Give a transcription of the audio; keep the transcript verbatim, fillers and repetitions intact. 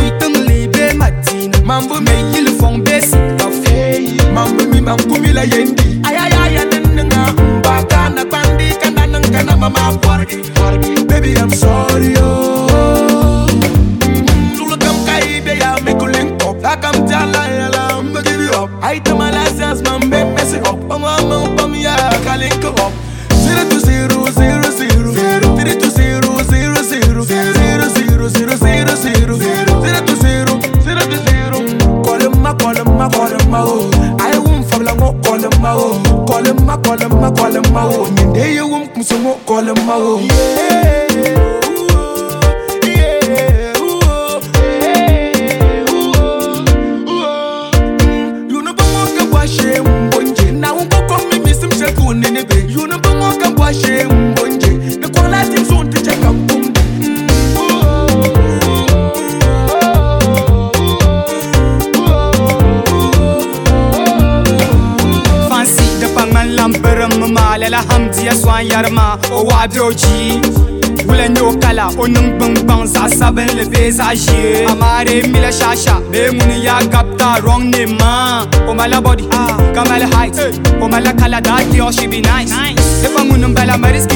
tung li be matina. Mambo me yil fong be sikafu. Mambo mi mambo mi la yendi. Ayaya nenga mbaka na bandi kana nanga na mama forgi. Baby I'm sorry oh. Tulu kam kai be ya me kulink up. I come tell I am give you up. I tell my license man be mess it up. Mama mama me ya kalink up. Zero to zero zero zero zero. Three to zero zero zero zero zero zero zero zero zero to zero zero to zero. Call him ma call him ma call him ma oh. I won't fall mo call him ma oh. Call him ma call him ma call him ma oh. Nyinde you won't musumo call him ma oh. You know bongo ka washe mbonje na ungo komi misim sheku nenebe. You know bongo ka washe mbonje the quality zone to check am boom. Fancy the pangan lamberam ma lela hamdi aswan yarma o wadoji. Wula nyokala onung bang bang za saben le visage. Amare mila shasha be muni ya kapta wrong name ma. O mala body, ah, kamala height. O mala kala that girl she be nice. If I'm unum bala mariski